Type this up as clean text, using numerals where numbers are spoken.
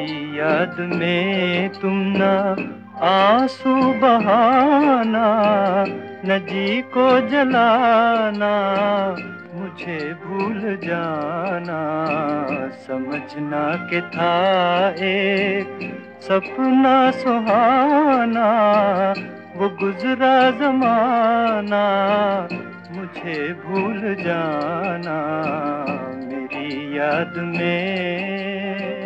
मेरी याद में तुम ना आंसू बहाना, न जी को जलाना, मुझे भूल जाना। समझना के था एक सपना सुहाना, वो गुजरा जमाना, मुझे भूल जाना मेरी याद में।